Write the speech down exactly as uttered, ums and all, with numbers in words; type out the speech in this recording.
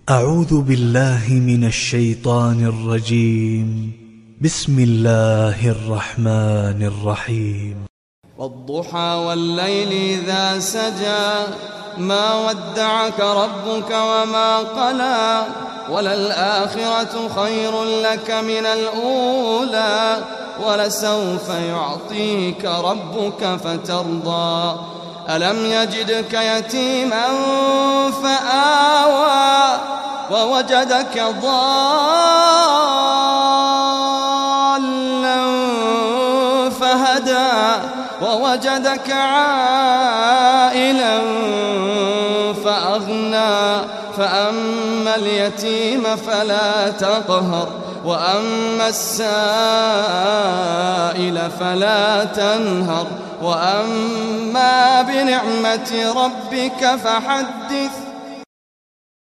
أعوذ بالله من الشيطان الرجيم. بسم الله الرحمن الرحيم. والضحى والليل إذا سجى ما ودعك ربك وما قلى وللآخرة خير لك من الأولى ولسوف يعطيك ربك فترضى ألم يجدك يتيما فآوى ووجدك ضالا فهدى ووجدك عائلا فأغنى فأما اليتيم فلا تقهر وأما السائل فلا تنهر وأما بنعمة ربك فحدث